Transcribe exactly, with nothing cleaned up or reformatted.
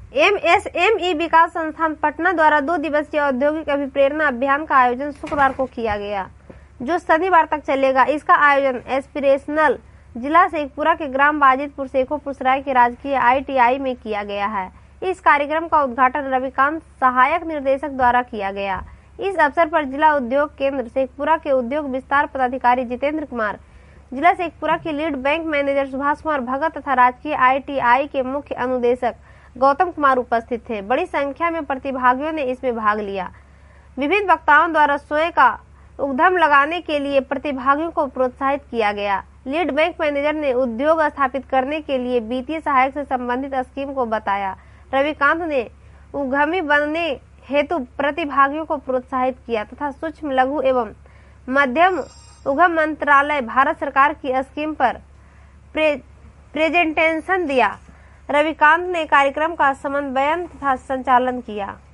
M S M E Vikas Sansthan Patna द्वारा दो दिवसीय औद्योगिक अभिप्रेरणा अभियान का आयोजन शुक्रवार को किया गया, जो शनिवार तक चलेगा। इसका आयोजन एस्पिरेशनल जिला शेखपुरा के ग्राम बाजितपुर शेखोपुर सराय के राजकीय आई टी आई में किया गया है। इस कार्यक्रम का उद्घाटन रविकांत सहायक निर्देशक द्वारा किया गया। इस अवसर पर जिला उद्योग केंद्र शेखपुरा के उद्योग विस्तार पदाधिकारी जितेंद्र कुमार, जिला शेखपुरा के lead bank manager Subhash Kumar Bhagat तथा राजकीय आई टी आई के मुख्य अनुदेशक गौतम कुमार उपस्थित थे। बड़ी संख्या में प्रतिभागियों ने इसमें भाग लिया। विभिन्न वक्ताओं द्वारा स्वयं का उद्यम लगाने के लिए प्रतिभागियों को प्रोत्साहित किया गया। लीड बैंक मैनेजर ने उद्योग स्थापित करने के लिए वित्तीय सहायक से संबंधित स्कीम को बताया। रविकांत ने उद्यमी बनने हेतु प्रतिभागियों को प्रोत्साहित किया तथा सूक्ष्म लघु एवं मध्यम उद्यम मंत्रालय भारत सरकार की स्कीम पर प्रे, प्रेजेंटेशन दिया। रविकांत ने कार्यक्रम का समन्वयन तथा संचालन किया।